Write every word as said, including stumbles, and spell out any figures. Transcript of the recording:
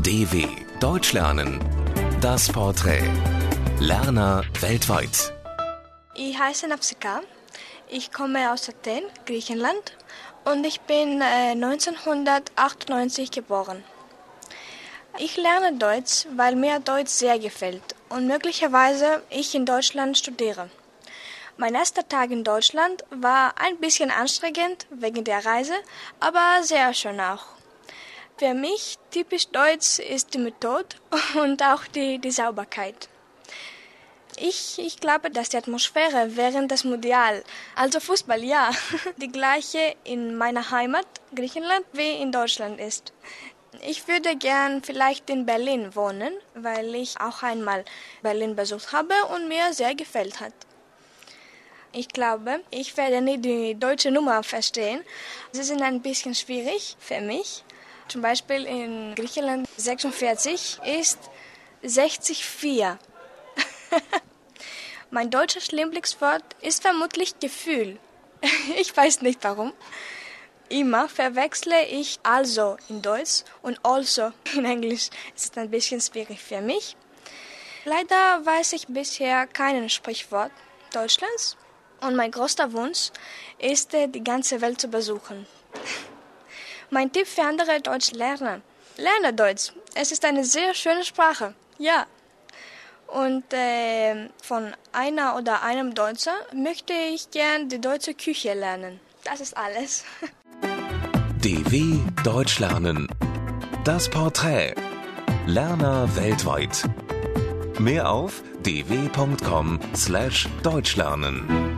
D W Deutsch lernen. Das Porträt. Lerner weltweit. Ich heiße Nafsika. Ich komme aus Athen, Griechenland, und ich bin äh, neunzehnhundertachtundneunzig geboren. Ich lerne Deutsch, weil mir Deutsch sehr gefällt und möglicherweise ich in Deutschland studiere. Mein erster Tag in Deutschland war ein bisschen anstrengend wegen der Reise, aber sehr schön auch. Für mich typisch deutsch ist die Methode und auch die, die Sauberkeit. Ich, ich glaube, dass die Atmosphäre während des Mundial, also Fußball, ja, die gleiche in meiner Heimat, Griechenland, wie in Deutschland ist. Ich würde gern vielleicht in Berlin wohnen, weil ich auch einmal Berlin besucht habe und mir sehr gefällt hat. Ich glaube, ich werde nie die deutsche Nummer verstehen. Sie sind ein bisschen schwierig für mich. Zum Beispiel in Griechenland sechsundvierzig ist sechzig vier. Mein deutsches Lieblingswort ist vermutlich Gefühl. Ich weiß nicht warum. Immer verwechsle ich also in Deutsch und also in Englisch. Es ist ein bisschen schwierig für mich. Leider weiß ich bisher kein Sprichwort Deutschlands. Und mein größter Wunsch ist, die ganze Welt zu besuchen. Mein Tipp für andere Deutschlerner: Lerne Deutsch. Es ist eine sehr schöne Sprache. Ja. Und äh, von einer oder einem Deutscher möchte ich gern die deutsche Küche lernen. Das ist alles. D W Deutsch lernen. Das Porträt. Lerner weltweit. Mehr auf d w punkt com slash deutschlernen.